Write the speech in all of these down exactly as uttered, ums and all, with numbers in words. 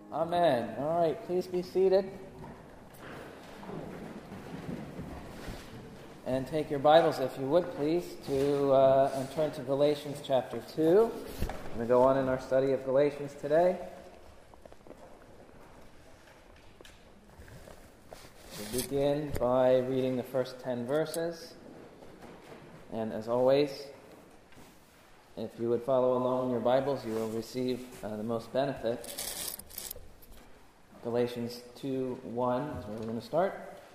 Amen. All right, please be seated. And take your Bibles, if you would, please, to uh, and turn to Galatians chapter two. We're going to go on in our study of Galatians today. We'll begin by reading the first ten verses. And as always, if you would follow along in your Bibles, you will receive uh, the most benefit. Galatians two one is where we're going to start.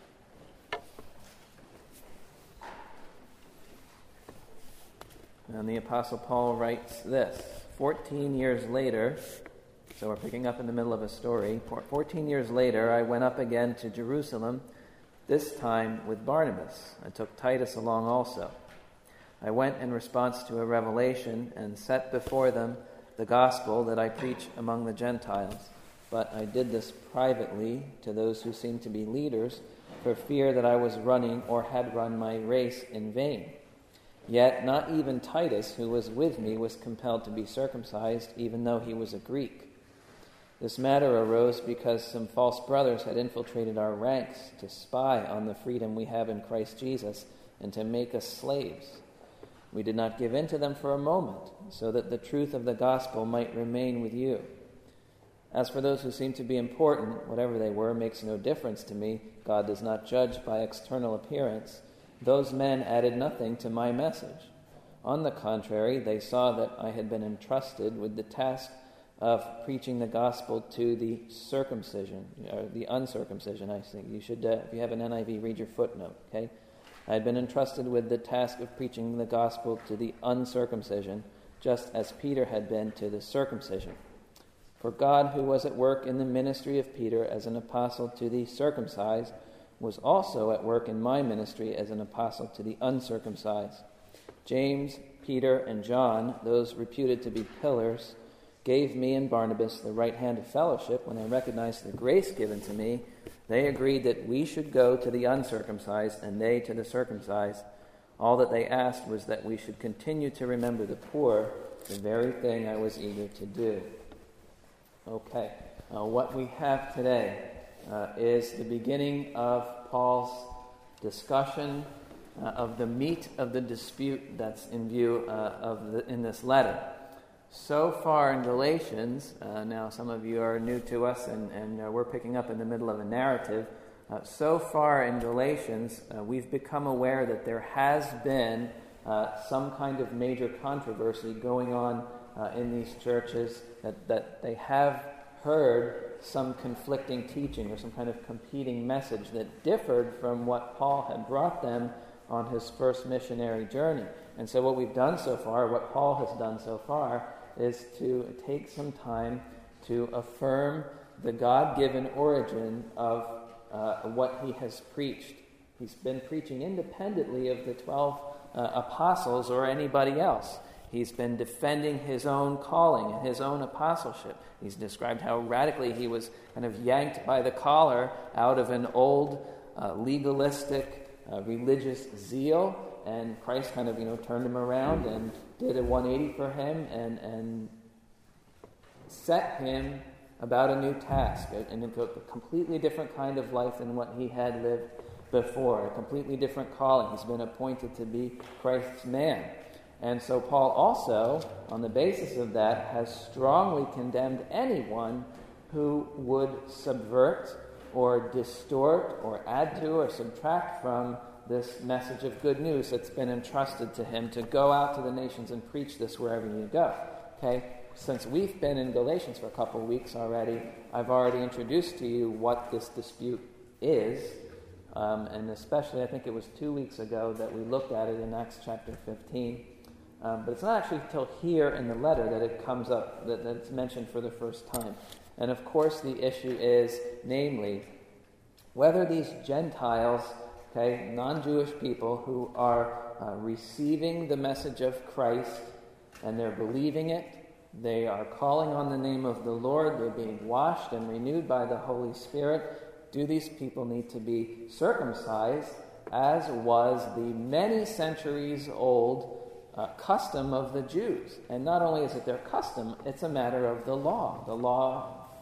And the Apostle Paul writes this: Fourteen years later, so we're picking up in the middle of a story, fourteen years later I went up again to Jerusalem, this time with Barnabas. I took Titus along also. I went in response to a revelation and set before them the gospel that I preach among the Gentiles. But I did this privately to those who seemed to be leaders, for fear that I was running or had run my race in vain. Yet not even Titus, who was with me, was compelled to be circumcised, even though he was a Greek. This matter arose because some false brothers had infiltrated our ranks to spy on the freedom we have in Christ Jesus and to make us slaves. We did not give in to them for a moment, so that the truth of the gospel might remain with you. As for those who seem to be important, whatever they were makes no difference to me. God does not judge by external appearance. Those men added nothing to my message. On the contrary, they saw that I had been entrusted with the task of preaching the gospel to the circumcision, or the uncircumcision, I think. You should, uh, if you have an N I V, read your footnote, okay? I had been entrusted with the task of preaching the gospel to the uncircumcision, just as Peter had been to the circumcision. For God, who was at work in the ministry of Peter as an apostle to the circumcised, was also at work in my ministry as an apostle to the uncircumcised. James, Peter, and John, those reputed to be pillars, gave me and Barnabas the right hand of fellowship when they recognized the grace given to me. They agreed that we should go to the uncircumcised and they to the circumcised. All that they asked was that we should continue to remember the poor, the very thing I was eager to do. Okay, uh, what we have today uh, is the beginning of Paul's discussion uh, of the meat of the dispute that's in view uh, of the, in this letter. So far in Galatians, uh, now some of you are new to us and, and uh, we're picking up in the middle of a narrative. Uh, so far in Galatians, uh, we've become aware that there has been uh, some kind of major controversy going on uh, in these churches, that, that they have heard some conflicting teaching or some kind of competing message that differed from what Paul had brought them on his first missionary journey. And so what we've done so far, what Paul has done so far, is to take some time to affirm the God-given origin of uh, what he has preached. He's been preaching independently of the twelve uh, apostles or anybody else. He's been defending his own calling and his own apostleship. He's described how radically he was kind of yanked by the collar out of an old uh, legalistic uh, religious zeal, and Christ kind of, you know, turned him around and did a one eighty for him and, and set him about a new task, and into a completely different kind of life than what he had lived before, a completely different calling. He's been appointed to be Christ's man. And so Paul also, on the basis of that, has strongly condemned anyone who would subvert or distort or add to or subtract from this message of good news that's been entrusted to him to go out to the nations and preach this wherever you go. Okay? Since we've been in Galatians for a couple of weeks already, I've already introduced to you what this dispute is, um, and especially I think it was two weeks ago that we looked at it in Acts chapter fifteen. Um, but it's not actually until here in the letter that it comes up, that, that it's mentioned for the first time. And of course the issue is, namely, whether these Gentiles, okay, non-Jewish people who are uh, receiving the message of Christ and they're believing it, they are calling on the name of the Lord, they're being washed and renewed by the Holy Spirit, do these people need to be circumcised, as was the many centuries old Uh, custom of the Jews? And not only is it their custom, it's a matter of the law. The law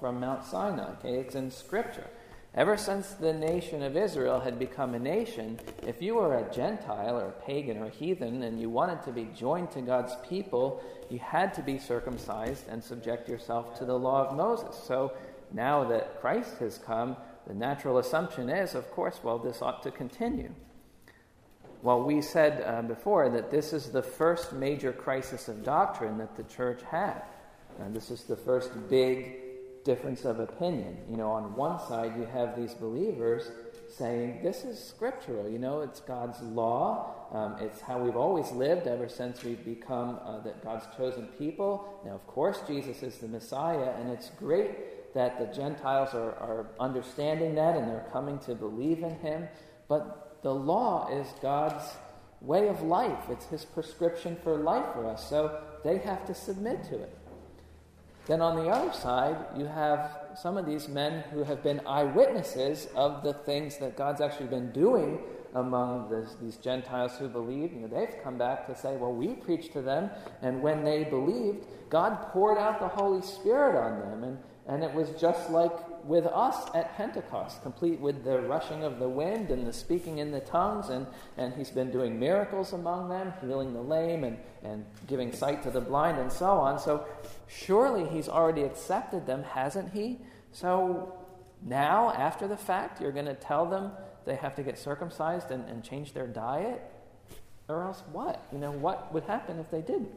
from Mount Sinai. Okay, it's in Scripture. Ever since the nation of Israel had become a nation, if you were a Gentile or a pagan or a heathen and you wanted to be joined to God's people, you had to be circumcised and subject yourself to the law of Moses. So now that Christ has come, the natural assumption is, of course, well, this ought to continue. Well, we said uh, before that this is the first major crisis of doctrine that the church had. And this is the first big difference of opinion. You know, on one side you have these believers saying, this is scriptural, you know, it's God's law, um, it's how we've always lived ever since we've become uh, that God's chosen people. Now, of course, Jesus is the Messiah, and it's great that the Gentiles are, are understanding that and they're coming to believe in him, but the law is God's way of life. It's his prescription for life for us, so they have to submit to it. Then on the other side, you have some of these men who have been eyewitnesses of the things that God's actually been doing among this, these Gentiles who believe. You know, they've come back to say, well, we preached to them, and when they believed, God poured out the Holy Spirit on them, and, and it was just like with us at Pentecost, complete with the rushing of the wind and the speaking in the tongues, and, and he's been doing miracles among them, healing the lame and, and giving sight to the blind and so on. So surely he's already accepted them, hasn't he? So now, after the fact, you're going to tell them they have to get circumcised and, and change their diet? Or else what? You know, what would happen if they didn't?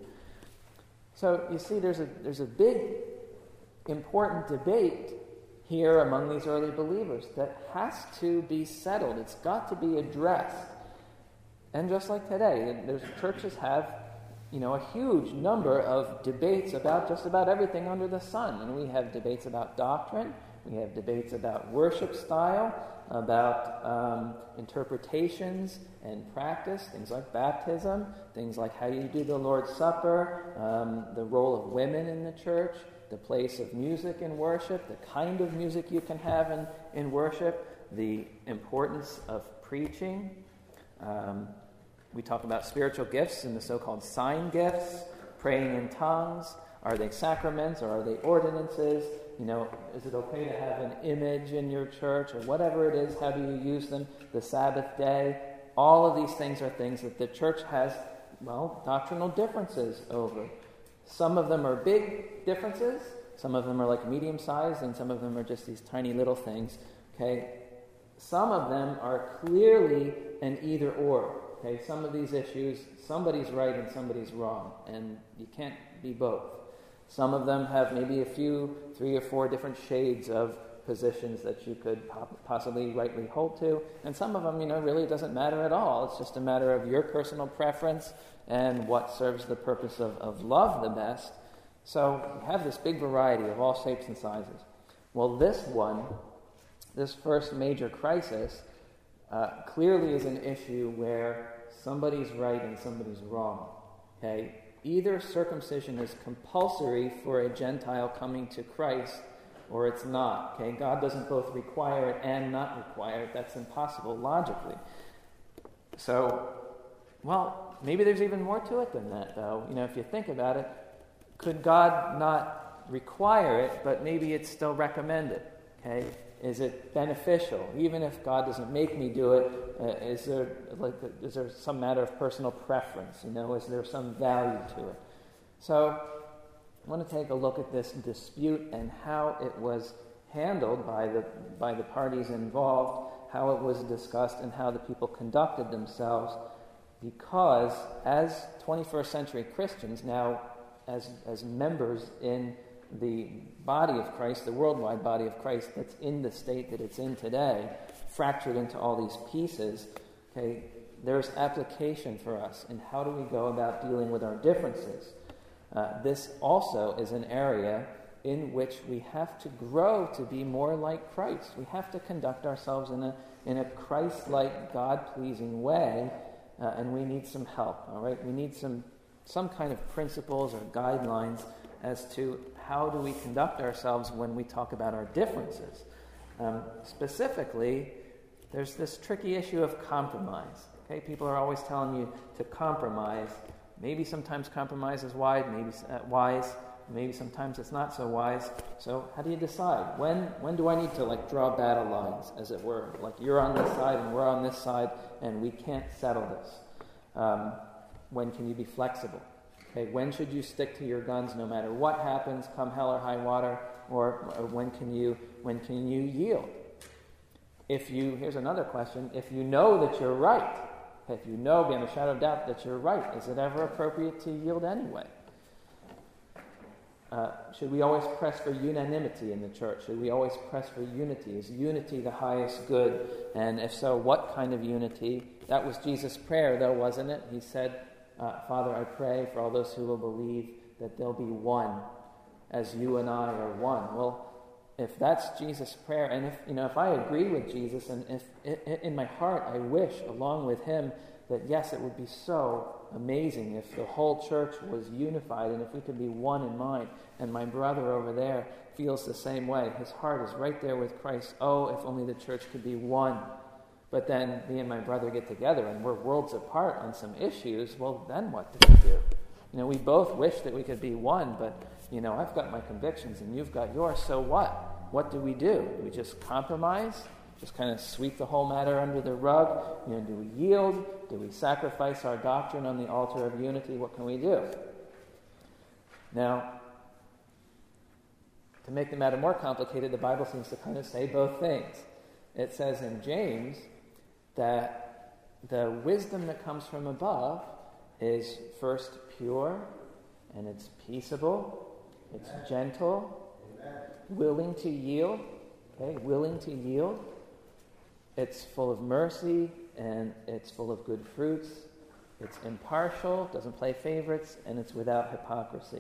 So you see, there's a there's a big, important debate here among these early believers that has to be settled. It's got to be addressed. And just like today, there's churches have, you know, a huge number of debates about just about everything under the sun. And we have debates about doctrine, we have debates about worship style, about um, interpretations and practice, things like baptism, things like how you do the Lord's Supper, um, the role of women in the church, the place of music in worship, the kind of music you can have in, in worship, the importance of preaching. Um, we talk about spiritual gifts and the so-called sign gifts, praying in tongues. Are they sacraments or are they ordinances? You know, is it okay to have an image in your church or whatever it is? How do you use them? The Sabbath day. All of these things are things that the church has, well, doctrinal differences over. Some of them are big differences. Some of them are like medium-sized, and some of them are just these tiny little things. Okay, some of them are clearly an either-or. Okay, some of these issues, somebody's right and somebody's wrong, and you can't be both. Some of them have maybe a few, three or four different shades of positions that you could possibly rightly hold to, and some of them, you know, really it doesn't matter at all. It's just a matter of your personal preference and what serves the purpose of, of love the best. So you have this big variety of all shapes and sizes. Well, this one, this first major crisis, uh, clearly is an issue where somebody's right and somebody's wrong. Okay, either circumcision is compulsory for a Gentile coming to Christ, or it's not. Okay, God doesn't both require it and not require it. That's impossible logically. So, well, maybe there's even more to it than that, though. You know, if you think about it, could God not require it, but maybe it's still recommended? Okay, is it beneficial, even if God doesn't make me do it? Uh, is there like is there some matter of personal preference? You know, is there some value to it? So, I want to take a look at this dispute and how it was handled by the by the parties involved, how it was discussed, and how the people conducted themselves. Because as twenty-first century Christians, now as as members in the body of Christ, the worldwide body of Christ that's in the state that it's in today, fractured into all these pieces, okay, there's application for us in how do we go about dealing with our differences. Uh, this also is an area in which we have to grow to be more like Christ. We have to conduct ourselves in a in a Christ-like, God-pleasing way, uh, and we need some help, all right? We need some some kind of principles or guidelines as to how do we conduct ourselves when we talk about our differences. Um, specifically, there's this tricky issue of compromise. Okay, people are always telling you to compromise. Maybe sometimes compromise is wise, maybe uh, wise. maybe sometimes it's not so wise. So how do you decide? When when do I need to like draw battle lines, as it were? Like you're on this side and we're on this side and we can't settle this. Um, when can you be flexible? Okay, when should you stick to your guns no matter what happens, come hell or high water? Or, or when can you when can you yield? If you, here's another question, if you know that you're right, if you know beyond a shadow of doubt that you're right, is it ever appropriate to yield anyway? Uh, should we always press for unanimity in the church? Should we always press for unity? Is unity the highest good? And if so, what kind of unity? That was Jesus' prayer, though, wasn't it? He said, uh, Father, I pray for all those who will believe that they'll be one, as you and I are one. Well, if that's Jesus' prayer, and if you know, if I agree with Jesus, and if it, in my heart I wish, along with him, that yes, it would be so amazing if the whole church was unified, and if we could be one in mind, and my brother over there feels the same way. His heart is right there with Christ. Oh, if only the church could be one. But then me and my brother get together, and we're worlds apart on some issues. Well, then what do we do? You know, we both wish that we could be one, but, you know, I've got my convictions and you've got yours, so what? What do we do? Do we just compromise? Just kind of sweep the whole matter under the rug? You know, do we yield? Do we sacrifice our doctrine on the altar of unity? What can we do? Now, to make the matter more complicated, the Bible seems to kind of say both things. It says in James that the wisdom that comes from above is first pure, and it's peaceable, it's gentle, willing to yield, okay, willing to yield. It's full of mercy, and it's full of good fruits. It's impartial, doesn't play favorites, and it's without hypocrisy.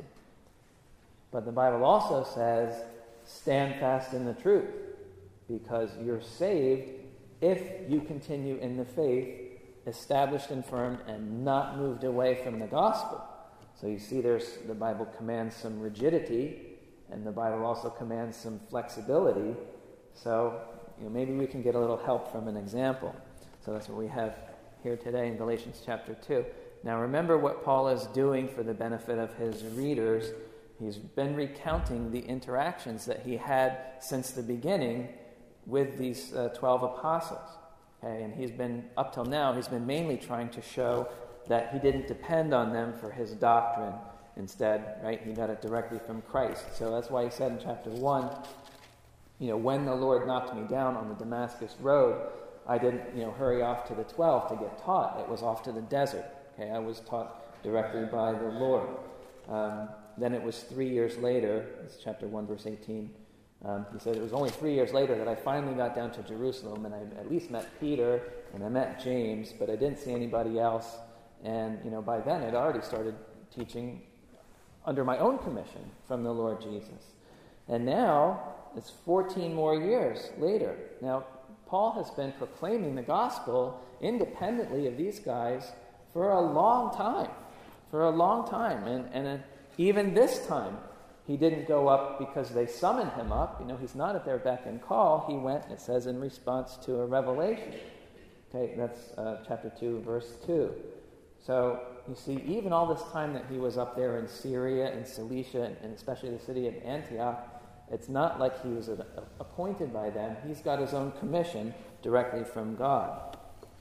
But the Bible also says, stand fast in the truth, because you're saved if you continue in the faith, established and firm, and not moved away from the gospel. So you see, there's the Bible commands some rigidity, and the Bible also commands some flexibility. So you know, maybe we can get a little help from an example. So that's what we have here today in Galatians chapter two. Now remember what Paul is doing for the benefit of his readers. He's been recounting the interactions that he had since the beginning with these uh, twelve apostles. Okay, and he's been, up till now, he's been mainly trying to show that he didn't depend on them for his doctrine. Instead, right, he got it directly from Christ. So that's why he said in chapter one, you know, when the Lord knocked me down on the Damascus road, I didn't, you know, hurry off to the twelve to get taught. It was off to the desert. Okay, I was taught directly by the Lord. Um, then it was three years later, it's chapter one, verse eighteen, Um, he said it was only three years later that I finally got down to Jerusalem, and I at least met Peter and I met James, but I didn't see anybody else. And you know, by then I'd already started teaching under my own commission from the Lord Jesus. And now it's fourteen more years later. Now Paul has been proclaiming the gospel independently of these guys for a long time, for a long time, and and uh, even this time. He didn't go up because they summoned him up. You know, he's not at their beck and call. He went, it says, in response to a revelation. Okay, that's uh, chapter two, verse two. So, you see, even all this time that he was up there in Syria and Cilicia, and especially the city of Antioch, it's not like he was a, a, appointed by them. He's got his own commission directly from God.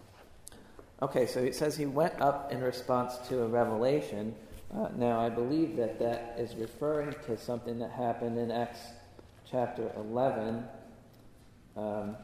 Okay, so it says he went up in response to a revelation. Uh, now, I believe that that is referring to something that happened in Acts chapter eleven, um,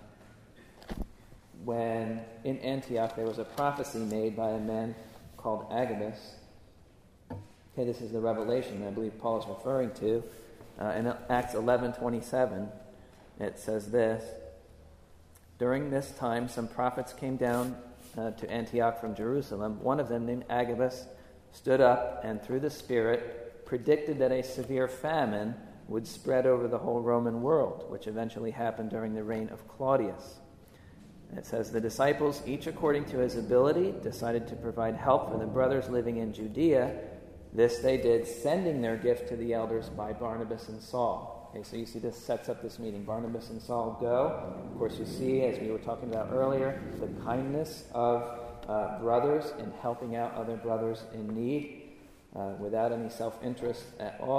when in Antioch there was a prophecy made by a man called Agabus. Okay, this is the revelation that I believe Paul is referring to. Uh, in Acts eleven twenty-seven, it says this: during this time, some prophets came down uh, to Antioch from Jerusalem. One of them, named Agabus, stood up and through the Spirit predicted that a severe famine would spread over the whole Roman world, which eventually happened during the reign of Claudius. And it says, the disciples, each according to his ability, decided to provide help for the brothers living in Judea. This they did, sending their gift to the elders by Barnabas and Saul. Okay, so you see this sets up this meeting. Barnabas and Saul go. Of course, you see, as we were talking about earlier, the kindness of Uh, brothers in helping out other brothers in need uh, without any self-interest at all.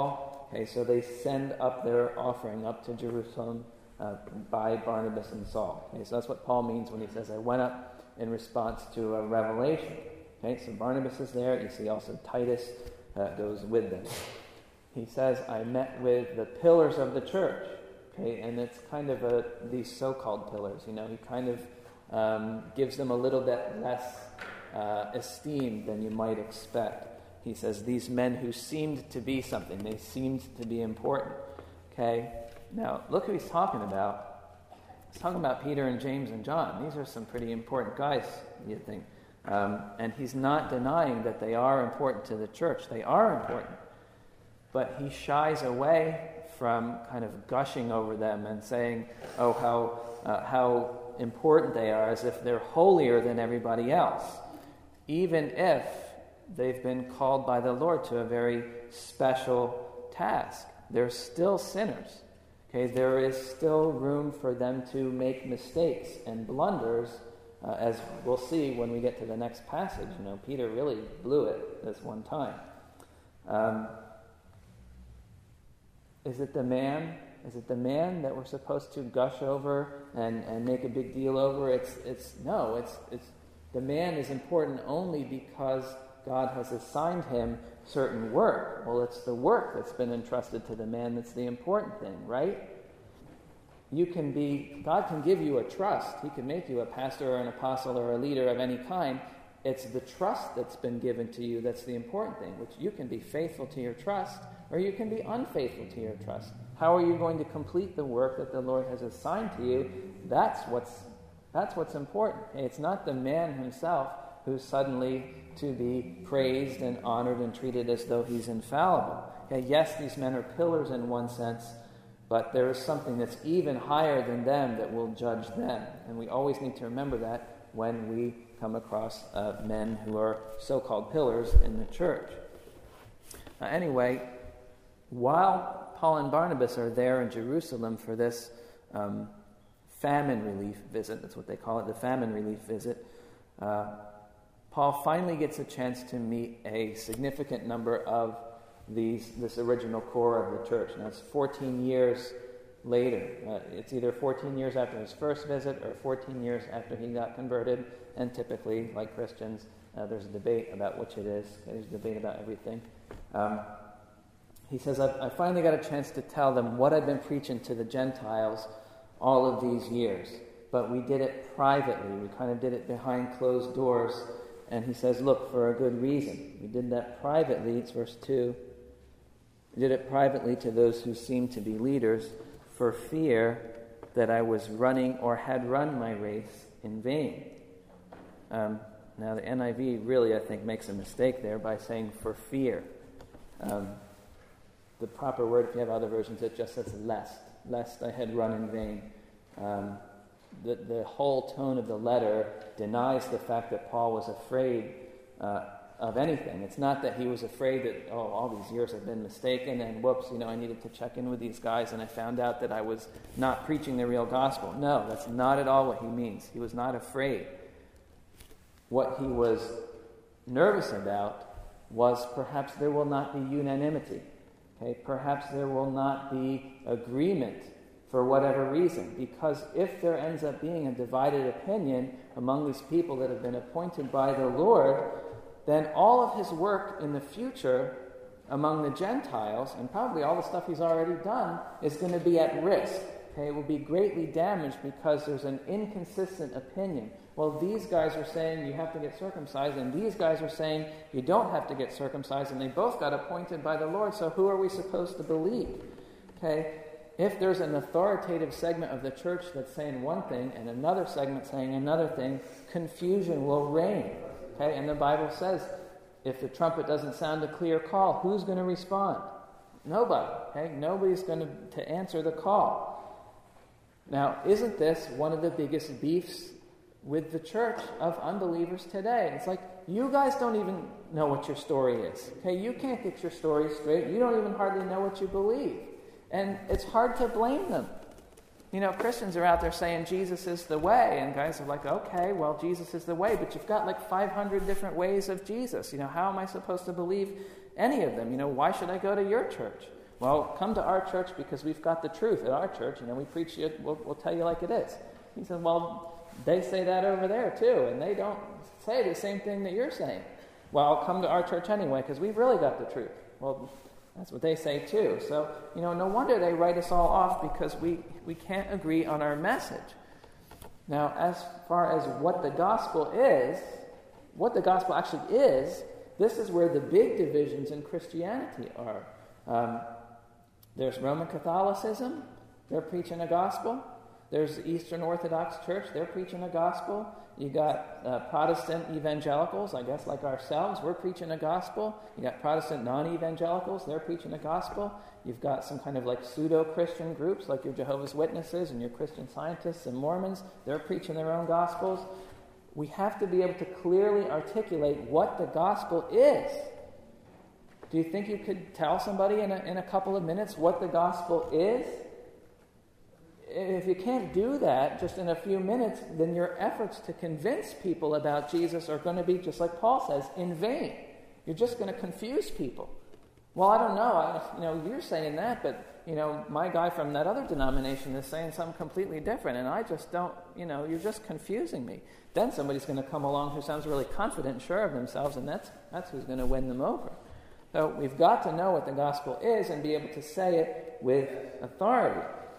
Okay, so they send up their offering up to Jerusalem uh, by Barnabas and Saul. Okay, so that's what Paul means when he says, I went up in response to a revelation. Okay, so Barnabas is there. You see also Titus uh, goes with them. He says, I met with the pillars of the church. Okay, and it's kind of a, these so-called pillars, you know, he kind of um, gives them a little bit less uh, esteem than you might expect. He says, these men who seemed to be something, they seemed to be important. Okay, now look who he's talking about. He's talking about Peter and James and John. These are some pretty important guys, you think. Um, and he's not denying that they are important to the church. They are important. But he shies away from kind of gushing over them and saying, oh, how uh, how important they are, as if they're holier than everybody else, even if they've been called by the Lord to a very special task. They're still sinners. Okay, there is still room for them to make mistakes and blunders, uh, as we'll see when we get to the next passage. You know, Peter really blew it this one time. Um, Is it the man? Is it the man that we're supposed to gush over and, and make a big deal over? It's it's no. It's it's the man is important only because God has assigned him certain work. Well, it's the work that's been entrusted to the man that's the important thing, right? You can be God can give you a trust. He can make you a pastor or an apostle or a leader of any kind. It's the trust that's been given to you that's the important thing, which you can be faithful to your trust or you can be unfaithful to your trust. How are you going to complete the work that the Lord has assigned to you? That's what's that's what's important. It's not the man himself who's suddenly to be praised and honored and treated as though he's infallible. Okay, yes, these men are pillars in one sense, but there is something that's even higher than them that will judge them. And we always need to remember that when we come across uh, men who are so-called pillars in the church. Uh, anyway, while Paul and Barnabas are there in Jerusalem for this um, famine relief visit, that's what they call it, the famine relief visit, uh, Paul finally gets a chance to meet a significant number of these this original core of the church. Now, it's fourteen years later. Uh, it's either fourteen years after his first visit or fourteen years after he got converted. And typically, like Christians, uh, there's a debate about which it is. There's a debate about everything. Um, he says, I, I finally got a chance to tell them what I've been preaching to the Gentiles all of these years. But we did it privately. We kind of did it behind closed doors. And he says, look, for a good reason. We did that privately. It's verse two. We did it privately to those who seemed to be leaders for fear that I was running or had run my race in vain. Um, now, the N I V really, I think, makes a mistake there by saying for fear. Um, the proper word, if you have other versions, it just says lest. Lest I had run in vain. Um, the, the whole tone of the letter denies the fact that Paul was afraid uh, of anything. It's not that he was afraid that, oh, all these years I've been mistaken and whoops, you know, I needed to check in with these guys and I found out that I was not preaching the real gospel. No, that's not at all what he means. He was not afraid. What he was nervous about was perhaps there will not be unanimity. Okay, perhaps there will not be agreement for whatever reason. Because if there ends up being a divided opinion among these people that have been appointed by the Lord, then all of his work in the future among the Gentiles, and probably all the stuff he's already done, is going to be at risk. Okay, it will be greatly damaged because there's an inconsistent opinion. Well, these guys are saying you have to get circumcised, and these guys are saying you don't have to get circumcised, and they both got appointed by the Lord, so who are we supposed to believe? Okay, if there's an authoritative segment of the church that's saying one thing and another segment saying another thing, confusion will reign. Okay, and the Bible says if the trumpet doesn't sound a clear call, who's going to respond? Nobody. Okay, nobody's going to, to answer the call. Now, isn't this one of the biggest beefs with the church of unbelievers today? It's like, you guys don't even know what your story is. Okay, you can't get your story straight. You don't even hardly know what you believe. And it's hard to blame them. You know, Christians are out there saying Jesus is the way, and guys are like, okay, well, Jesus is the way, but you've got like five hundred different ways of Jesus. You know, how am I supposed to believe any of them? You know, why should I go to your church? Well, come to our church because we've got the truth at our church. You know, we preach it, we'll, we'll tell you like it is. He said, well, they say that over there too, and they don't say the same thing that you're saying. Well, come to our church anyway because we've really got the truth. Well, that's what they say too. So, you know, no wonder they write us all off because we, we can't agree on our message. Now, as far as what the gospel is, what the gospel actually is, this is where the big divisions in Christianity are. Um, there's Roman Catholicism, they're preaching a gospel. There's the Eastern Orthodox Church, they're preaching a gospel. You got uh, Protestant evangelicals, I guess like ourselves, we're preaching a gospel. You got Protestant non-evangelicals, they're preaching a gospel. You've got some kind of like pseudo-Christian groups like your Jehovah's Witnesses and your Christian Scientists and Mormons, they're preaching their own gospels. We have to be able to clearly articulate what the gospel is. Do you think you could tell somebody in a, in a couple of minutes what the gospel is? If you can't do that just in a few minutes, then your efforts to convince people about Jesus are going to be, just like Paul says, in vain. You're just going to confuse people. Well, I don't know. I, you know, you're saying that, but, you know, my guy from that other denomination is saying something completely different, and I just don't, you know, you're just confusing me. Then somebody's going to come along who sounds really confident and sure of themselves, and that's that's who's going to win them over. So we've got to know what the gospel is and be able to say it with authority.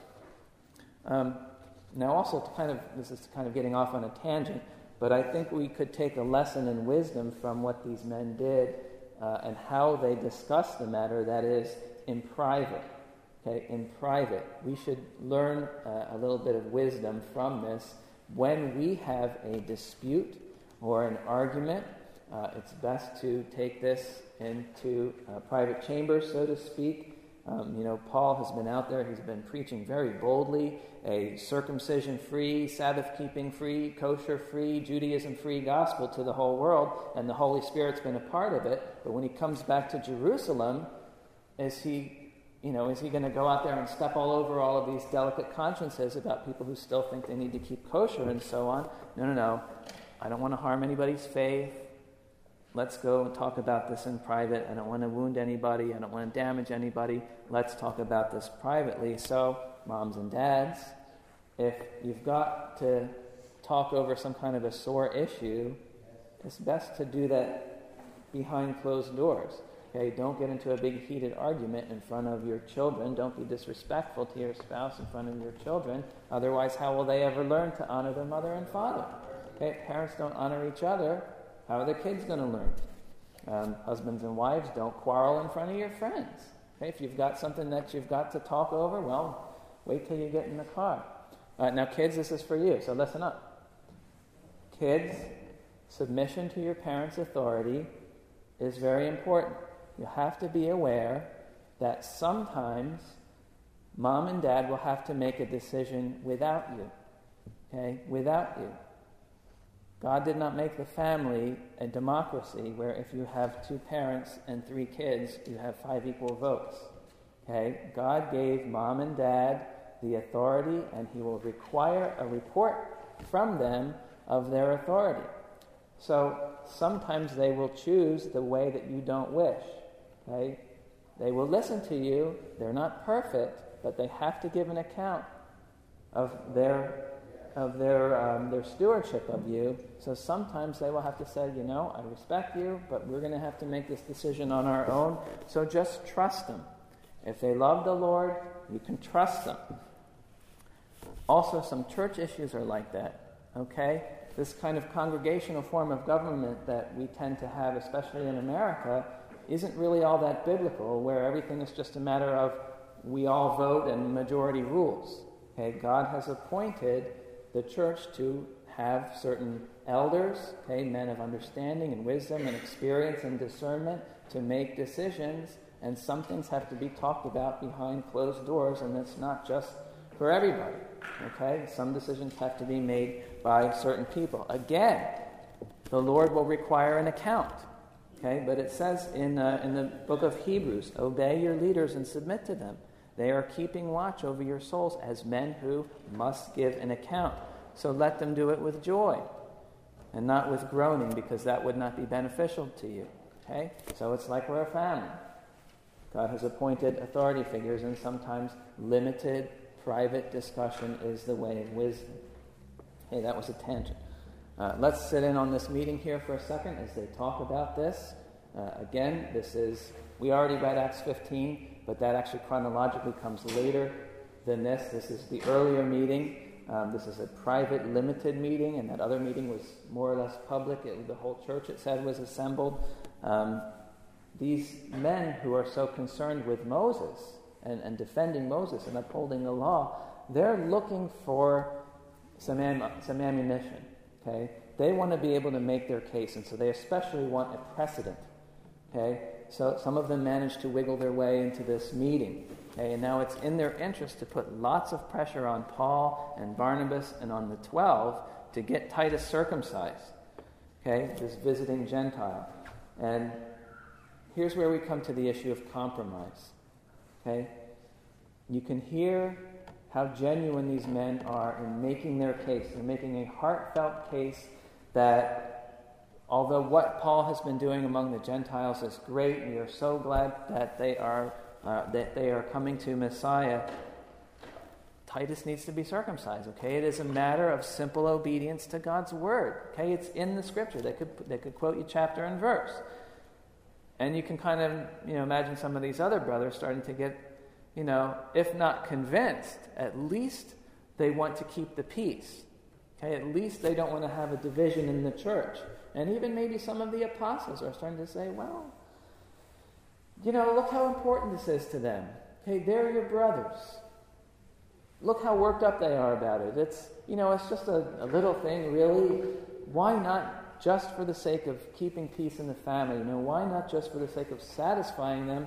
Um, now also to kind of, this is kind of getting off on a tangent, but I think we could take a lesson in wisdom from what these men did uh, and how they discussed the matter, that is, in private. Okay, in private. We should learn uh, a little bit of wisdom from this. When we have a dispute or an argument, uh, it's best to take this into uh, private chambers, so to speak. Um, you know, Paul has been out there, he's been preaching very boldly a circumcision-free, Sabbath-keeping-free, kosher-free, Judaism-free gospel to the whole world, and the Holy Spirit's been a part of it. But when he comes back to Jerusalem, is he, you know, is he going to go out there and step all over all of these delicate consciences about people who still think they need to keep kosher and so on? No, no, no. I don't want to harm anybody's faith. Let's go and talk about this in private. I don't want to wound anybody. I don't want to damage anybody. Let's talk about this privately. So, moms and dads, if you've got to talk over some kind of a sore issue, it's best to do that behind closed doors. Okay, don't get into a big heated argument in front of your children. Don't be disrespectful to your spouse in front of your children. Otherwise, how will they ever learn to honor their mother and father? Okay, if parents don't honor each other, how are the kids going to learn? Um, husbands and wives, don't quarrel in front of your friends. Okay, if you've got something that you've got to talk over, well, wait till you get in the car. Uh, now, kids, this is for you, so listen up. Kids, submission to your parents' authority is very important. You have to be aware that sometimes mom and dad will have to make a decision without you. Okay, without you. God did not make the family a democracy where if you have two parents and three kids, you have five equal votes. Okay? God gave mom and dad the authority, and he will require a report from them of their authority. So sometimes they will choose the way that you don't wish. Okay? They will listen to you. They're not perfect, but they have to give an account of their of their um, their stewardship of you. So sometimes they will have to say, you know, I respect you, but we're going to have to make this decision on our own. So just trust them. If they love the Lord, you can trust them. Also, some church issues are like that, okay? This kind of congregational form of government that we tend to have, especially in America, isn't really all that biblical, where everything is just a matter of we all vote and majority rules. Okay, God has appointed the church to have certain elders, okay, men of understanding and wisdom and experience and discernment to make decisions, and some things have to be talked about behind closed doors, and it's not just for everybody, okay? Some decisions have to be made by certain people. Again, the Lord will require an account, okay? But it says in, uh, in the book of Hebrews, obey your leaders and submit to them. They are keeping watch over your souls as men who must give an account. So let them do it with joy and not with groaning, because that would not be beneficial to you. Okay? So it's like we're a family. God has appointed authority figures, and sometimes limited private discussion is the way of wisdom. Hey, that was a tangent. Uh, let's sit in on this meeting here for a second as they talk about this. Uh, again, this is, we already read Acts fifteen, but that actually chronologically comes later than this. This is the earlier meeting. Um, this is a private, limited meeting, and that other meeting was more or less public. It, the whole church, it said, was assembled. Um, these men who are so concerned with Moses and, and defending Moses and upholding the law, they're looking for some, am, some ammunition. Okay, they want to be able to make their case, and so they especially want a precedent. Okay, so some of them managed to wiggle their way into this meeting. Okay, and now it's in their interest to put lots of pressure on Paul and Barnabas and on the twelve to get Titus circumcised. Okay, this visiting Gentile. And here's where we come to the issue of compromise. Okay, you can hear how genuine these men are in making their case. They're making a heartfelt case that although what Paul has been doing among the Gentiles is great, we are so glad that they are uh, that they are coming to Messiah. Titus needs to be circumcised. Okay, it is a matter of simple obedience to God's word. Okay, it's in the Scripture. They could they could quote you chapter and verse, and you can kind of you know imagine some of these other brothers starting to get, you know, if not convinced, at least they want to keep the peace. Okay, at least they don't want to have a division in the church. And even maybe some of the apostles are starting to say, well, you know, look how important this is to them. Okay, they're your brothers. Look how worked up they are about it. It's, you know, it's just a, a little thing, really. Why not just for the sake of keeping peace in the family? You know, why not just for the sake of satisfying them?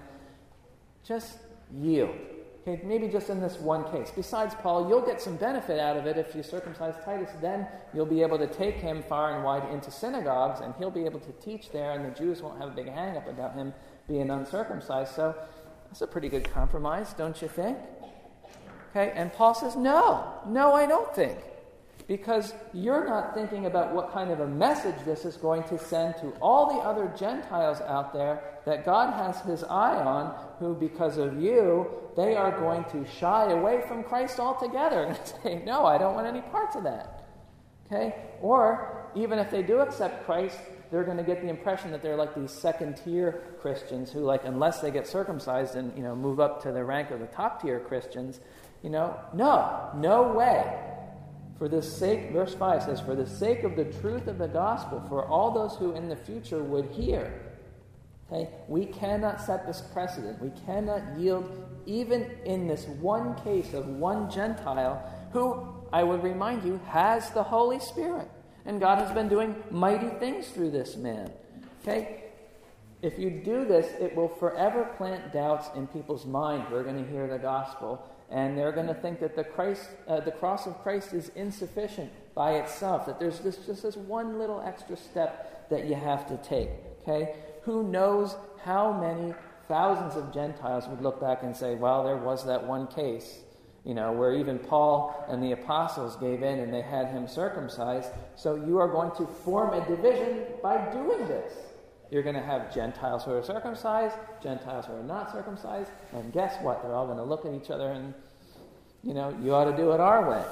Just yield. Okay, maybe just in this one case. Besides, Paul, you'll get some benefit out of it if you circumcise Titus. Then you'll be able to take him far and wide into synagogues, and he'll be able to teach there, and the Jews won't have a big hang-up about him being uncircumcised. So that's a pretty good compromise, don't you think? Okay, and Paul says, no, no, I don't think. Because you're not thinking about what kind of a message this is going to send to all the other Gentiles out there that God has his eye on, who, because of you, they are going to shy away from Christ altogether and say, no, I don't want any parts of that. Okay? Or, even if they do accept Christ, they're going to get the impression that they're like these second-tier Christians who, like, unless they get circumcised and, you know, move up to the rank of the top-tier Christians, you know, no, no way. For the sake, verse five says, for the sake of the truth of the gospel, for all those who in the future would hear. Okay, we cannot set this precedent. We cannot yield even in this one case of one Gentile who, I would remind you, has the Holy Spirit. And God has been doing mighty things through this man. Okay, if you do this, it will forever plant doubts in people's mind who are going to hear the gospel. And they're going to think that the Christ, uh, the cross of Christ is insufficient by itself, that there's this, just this one little extra step that you have to take, okay? Who knows how many thousands of Gentiles would look back and say, well, there was that one case, you know, where even Paul and the apostles gave in and they had him circumcised, so you are going to form a division by doing this. You're going to have Gentiles who are circumcised, Gentiles who are not circumcised, and guess what? They're all going to look at each other and, you know, you ought to do it our way.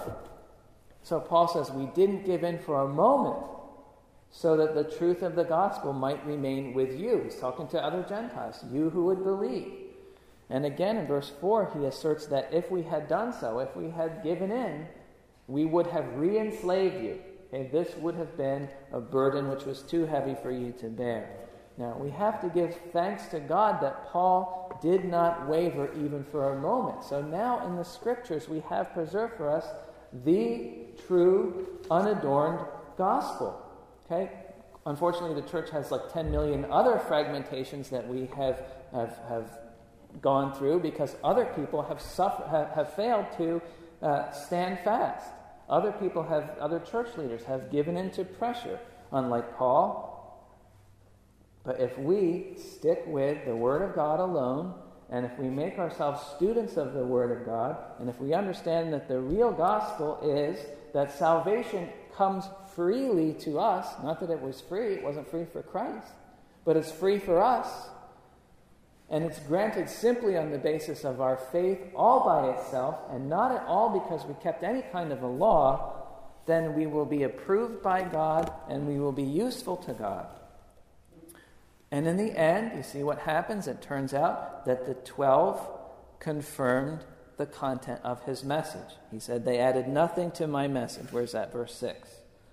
So Paul says we didn't give in for a moment so that the truth of the gospel might remain with you. He's talking to other Gentiles, you who would believe. And again in verse four, he asserts that if we had done so, if we had given in, we would have re-enslaved you. Okay, this would have been a burden which was too heavy for you to bear. Now, we have to give thanks to God that Paul did not waver even for a moment. So now in the Scriptures, we have preserved for us the true, unadorned gospel. Okay? Unfortunately, the church has like ten million other fragmentations that we have have, have gone through because other people have suffered, have, have failed to uh, stand fast. Other people have, other church leaders have given in to pressure, unlike Paul. But if we stick with the Word of God alone, and if we make ourselves students of the Word of God, and if we understand that the real gospel is that salvation comes freely to us, not that it was free, it wasn't free for Christ, but it's free for us. and it's granted simply on the basis of our faith all by itself, and not at all because we kept any kind of a law, then we will be approved by God and we will be useful to God. And in the end, you see what happens? It turns out that the twelve confirmed the content of his message. He said, they added nothing to my message. Where's that? Verse six.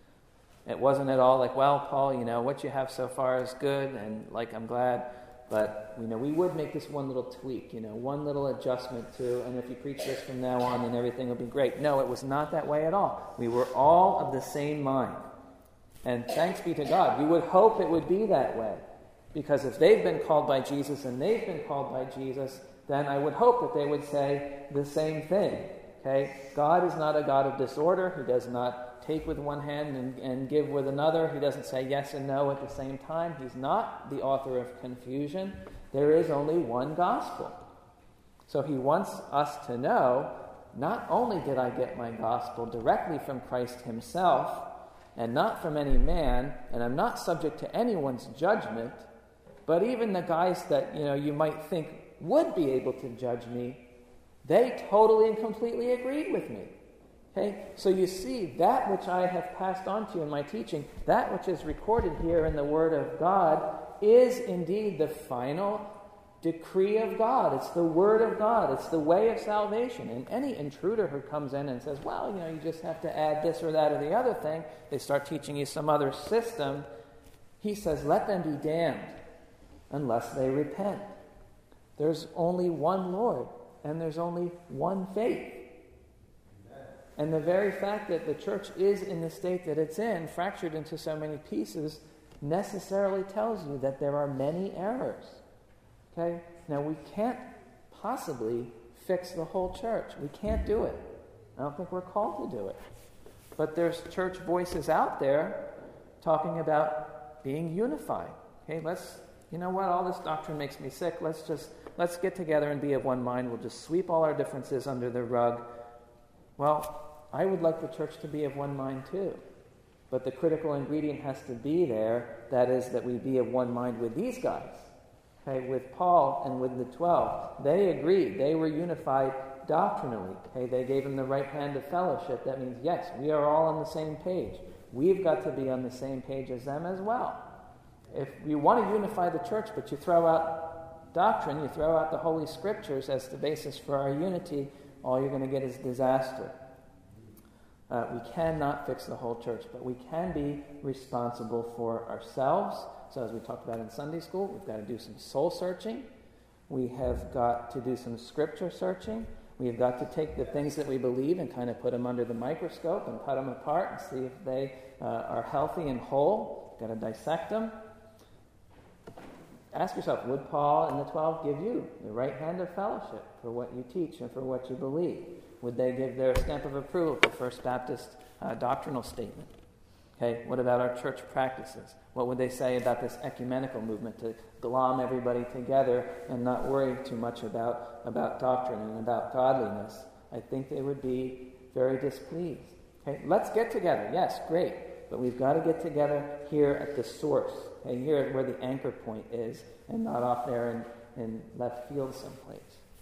It wasn't at all like, well, Paul, you know, what you have so far is good, and like, I'm glad, but, you know, we would make this one little tweak, you know, one little adjustment to, and if you preach this from now on, then everything will be great. No, it was not that way at all. We were all of the same mind. And thanks be to God. We would hope it would be that way. Because if they've been called by Jesus and they've been called by Jesus, then I would hope that they would say the same thing. Okay? God is not a God of disorder. He does not take with one hand and, and give with another. He doesn't say yes and no at the same time. He's not the author of confusion. There is only one gospel. So he wants us to know, not only did I get my gospel directly from Christ himself, and not from any man, and I'm not subject to anyone's judgment, but even the guys that, you know, you might think would be able to judge me, they totally and completely agreed with me. Okay? So you see, that which I have passed on to you in my teaching, that which is recorded here in the Word of God, is indeed the final decree of God. It's the Word of God. It's the way of salvation. And any intruder who comes in and says, well, you know, you just have to add this or that or the other thing, they start teaching you some other system, he says, let them be damned unless they repent. There's only one Lord, and there's only one faith. And the very fact that the church is in the state that it's in, fractured into so many pieces, necessarily tells you that there are many errors. Okay? Now, we can't possibly fix the whole church. We can't do it. I don't think we're called to do it. But there's church voices out there talking about being unified. Okay, let's, you know what, all this doctrine makes me sick. Let's just, let's get together and be of one mind. We'll just sweep all our differences under the rug. Well, I would like the church to be of one mind too. But the critical ingredient has to be there. That is, that we be of one mind with these guys. Okay, with Paul and with the twelve. They agreed. They were unified doctrinally. Okay, they gave him the right hand of fellowship. That means, yes, we are all on the same page. We've got to be on the same page as them as well. If you want to unify the church, but you throw out doctrine, you throw out the Holy Scriptures as the basis for our unity, all you're going to get is disaster. Uh, we cannot fix the whole church, but we can be responsible for ourselves. So as we talked about in Sunday school, we've got to do some soul searching. We have got to do some scripture searching. We've got to take the things that we believe and kind of put them under the microscope and cut them apart and see if they uh, are healthy and whole. We've got to dissect them. Ask yourself, would Paul and the twelve give you the right hand of fellowship for what you teach and for what you believe? Would they give their stamp of approval to First Baptist uh, doctrinal statement? Okay, what about our church practices? What would they say about this ecumenical movement to glom everybody together and not worry too much about, about doctrine and about godliness? I think they would be very displeased. Okay, let's get together. Yes, great. But we've got to get together here at the source. Okay, here where the anchor point is, and not off there in, in left field someplace.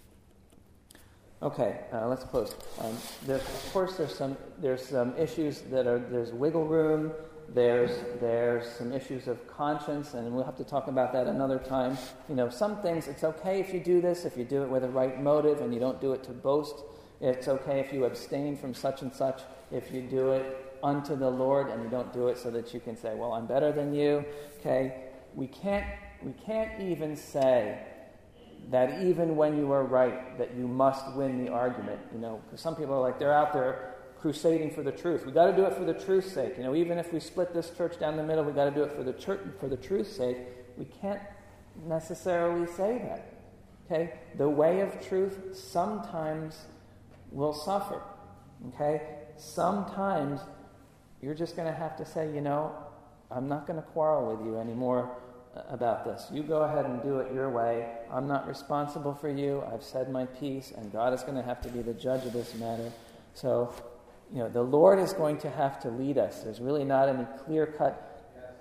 Okay, uh, let's close. Um, there's, of course, there's some there's some issues that are there's wiggle room. There's there's some issues of conscience, and we'll have to talk about that another time. You know, some things it's okay if you do this, if you do it with the right motive, and you don't do it to boast. It's okay if you abstain from such and such, if you do it unto the Lord, and you don't do it so that you can say, "Well, I'm better than you." Okay, we can't we can't even say that even when you are right, that you must win the argument, you know, because some people are like, they're out there crusading for the truth. We got to do it for the truth's sake. You know, even if we split this church down the middle, we got to do it for the church, for the truth's sake. We can't necessarily say that. Okay? The way of truth sometimes will suffer. Okay? Sometimes you're just going to have to say, you know, I'm not going to quarrel with you anymore about this. You go ahead and do it your way. I'm not responsible for you. I've said my piece, and God is going to have to be the judge of this matter. So, you know, the Lord is going to have to lead us. There's really not any clear-cut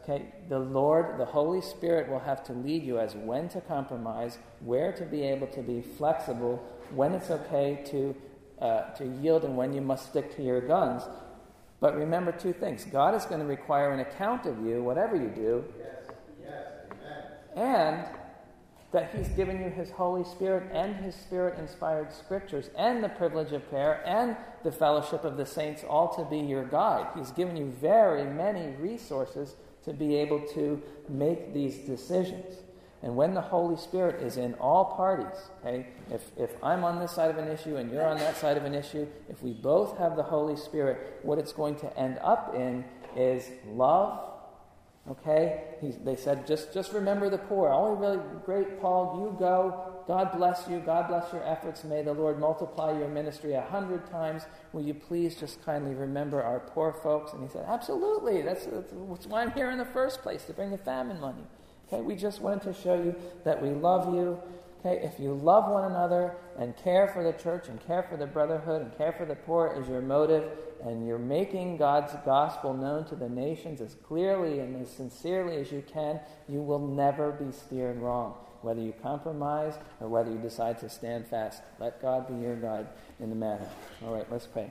Okay, the Lord, the Holy Spirit will have to lead you as when to compromise, where to be able to be flexible, when it's okay to uh, to yield, and when you must stick to your guns. But remember two things. God is going to require an account of you, whatever you do. Yes, yes, amen. And that he's given you his Holy Spirit and his Spirit-inspired scriptures and the privilege of prayer and the fellowship of the saints all to be your guide. He's given you very many resources to be able to make these decisions. And when the Holy Spirit is in all parties, okay, if, if I'm on this side of an issue and you're on that side of an issue, if we both have the Holy Spirit, what it's going to end up in is love. Okay, he, they said, just, just remember the poor. Oh, really great, Paul, you go. God bless you. God bless your efforts. May the Lord multiply your ministry a hundred times. Will you please just kindly remember our poor folks? And he said, absolutely. That's, that's why I'm here in the first place, to bring the famine money. Okay, we just wanted to show you that we love you. Okay, if you love one another and care for the church and care for the brotherhood and care for the poor is your motive, and you're making God's gospel known to the nations as clearly and as sincerely as you can, you will never be steered wrong, whether you compromise or whether you decide to stand fast. Let God be your guide in the matter. All right, let's pray.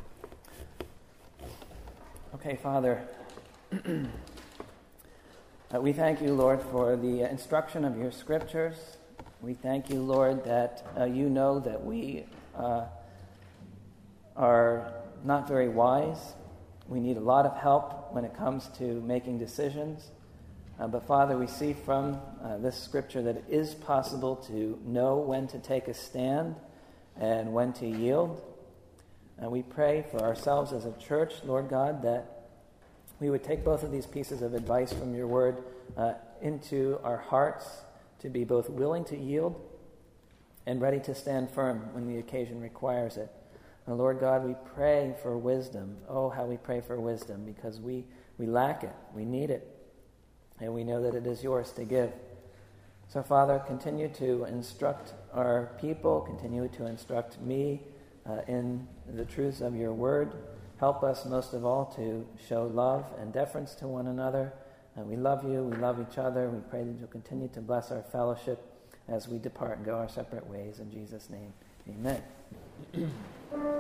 Okay, Father, uh, we thank you, Lord, for the uh, instruction of your scriptures. We thank you, Lord, that uh, you know that we uh, are not very wise. We need a lot of help when it comes to making decisions. Uh, but Father, we see from uh, this scripture that it is possible to know when to take a stand and when to yield. And we pray for ourselves as a church, Lord God, that we would take both of these pieces of advice from your word uh, into our hearts, to be both willing to yield and ready to stand firm when the occasion requires it. And Lord God, we pray for wisdom. Oh, how we pray for wisdom, because we, we lack it. We need it. And we know that it is yours to give. So, Father, continue to instruct our people, continue to instruct me uh, in the truths of your word. Help us, most of all, to show love and deference to one another. And we love you, we love each other. We pray that you'll continue to bless our fellowship as we depart and go our separate ways. In Jesus' name, amen.